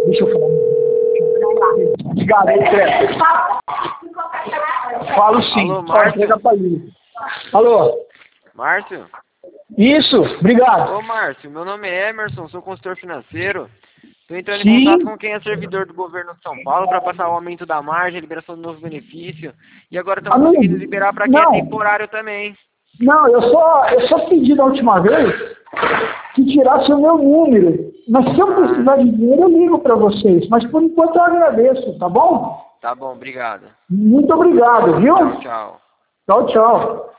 Deixa eu falar. Obrigado, aí, Creto. Falo sim. Alô, Só Márcio? entrega pra ele. Alô? Márcio? Isso, obrigado. Ô, Márcio, meu nome é Emerson, sou consultor financeiro. Estou entrando em Sim. contato com quem é servidor do governo de São Paulo para passar o aumento da margem, liberação do novo benefício. E agora estamos Amigo, conseguindo liberar para quem é não. temporário também. Não, eu só pedi da última vez que tirasse o meu número. Mas se eu precisar de dinheiro, eu ligo para vocês. Mas por enquanto eu agradeço, tá bom? Tá bom, obrigado. Muito obrigado, viu? Tchau. Tchau, tchau.